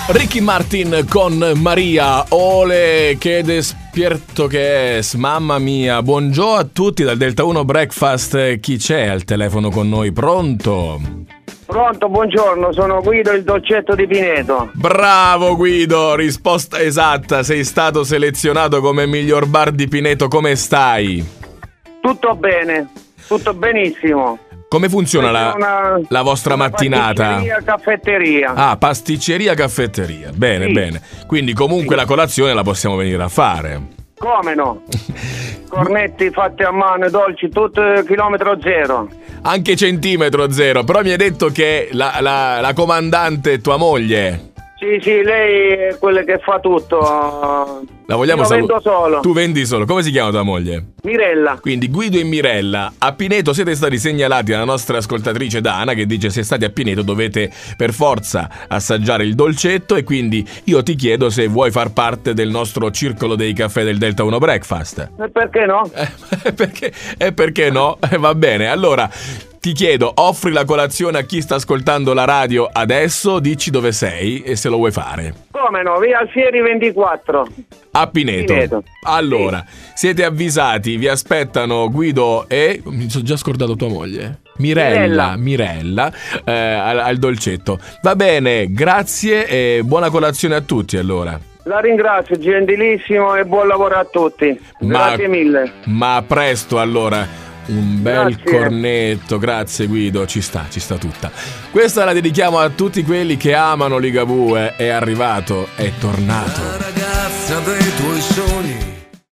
Ricky Martin con Maria, ole che despierto che es, mamma mia. Buongiorno a tutti dal Delta 1 Breakfast. Chi c'è al telefono con noi? Pronto? Pronto, buongiorno, sono Guido, il dolcetto di Pineto. Bravo Guido, risposta esatta, sei stato selezionato come miglior bar di Pineto. Come stai? Tutto bene, tutto benissimo. Come funziona la vostra mattinata? Pasticceria, caffetteria. Ah, pasticceria, caffetteria. Bene, Sì. bene. Quindi comunque Sì. la colazione la possiamo venire a fare. Come no? Cornetti fatti a mano, dolci, tutto chilometro zero. Anche centimetro zero. Però mi hai detto che la comandante è tua moglie. Sì, lei è quella che fa tutto. La vogliamo Io vendo solo. Tu vendi solo. Come si chiama tua moglie? Mirella. Quindi Guido e Mirella a Pineto siete stati segnalati dalla nostra ascoltatrice Dana, che dice: se state a Pineto dovete per forza assaggiare il dolcetto, e quindi io ti chiedo se vuoi far parte del nostro circolo dei caffè del Delta 1 Breakfast. E perché no? Perché no? Va bene, allora ti chiedo, offri la colazione a chi sta ascoltando la radio adesso, dici dove sei e se lo vuoi fare. Come no? Via Alfieri 24. A Pineto. Pineto. Allora, siete avvisati, vi aspettano Guido e... mi sono già scordato tua moglie. Mirella al dolcetto. Va bene, grazie e buona colazione a tutti allora. La ringrazio, gentilissimo, e buon lavoro a tutti. Grazie mille. Ma a presto allora. Un bel Grazie. cornetto, grazie Guido, ci sta tutta. Questa la dedichiamo a tutti quelli che amano Ligabue. È arrivato, è tornato. La ragazza dei tuoi sogni